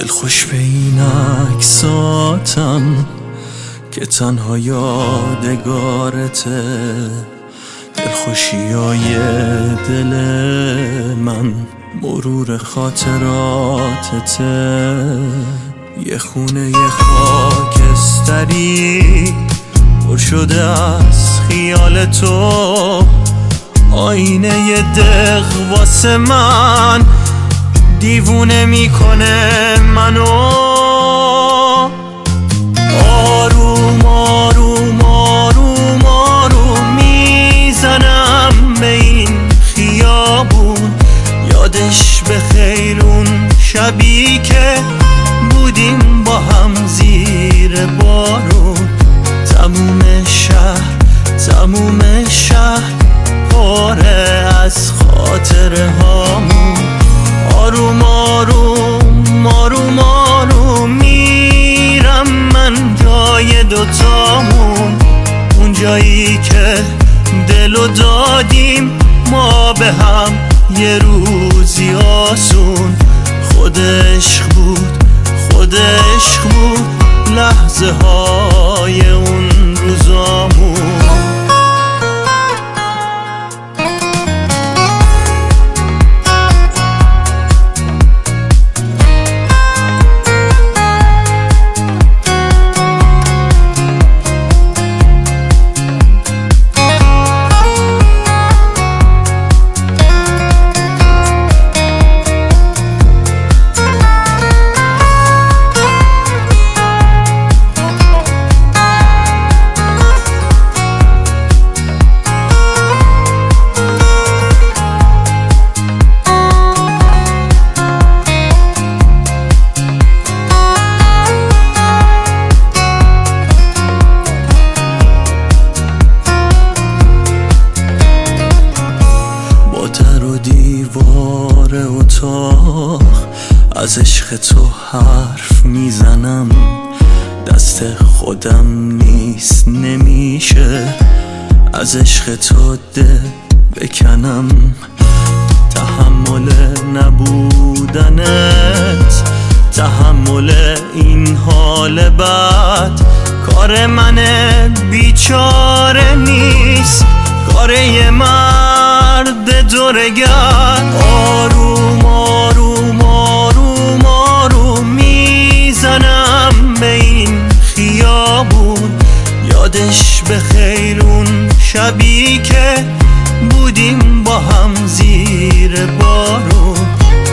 خوش به این عکساتم که تنها یادگارته، دلخوشیای دل من مرور خاطراتته. یه خونه خاکستری پر شده از خیال تو، آینه دق واسه من دیوونه میکنه منو. آروم آروم آروم آروم میزنم به این خیابون، یادش به خیر اون شبی که بودیم با هم زیر بارون. تموم شهر پاره از خاطره هامون. آروم آروم آروم آروم میرم من جای دوتامون، اون جایی که دلو دادیم ما به هم یه روزی آسون. خود عشق بود لحظه های اون روزامون. دیوار اتاق از عشق تو حرف میزنم، دست خودم نیست نمیشه از عشق تو دل بکنم. تحمل نبودنت، تحمل این حال بد کار من بیچاره نیست، کار یه مرد دورگر. آروم آروم آروم آروم میزنم به این خیابون، یادش به خیر اون شبی که بودیم با هم زیر بارون.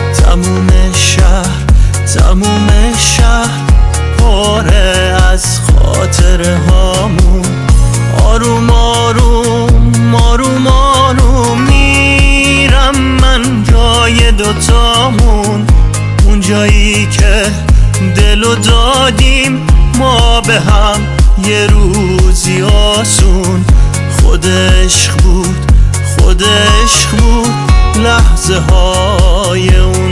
تموم شهر پاره از خاطره هامون. آروم آروم آروم آروم میرم من جای دوتامون، اون جایی که دلو دادیم ما به هم یه روزی آسون. خود عشق بود لحظه های اون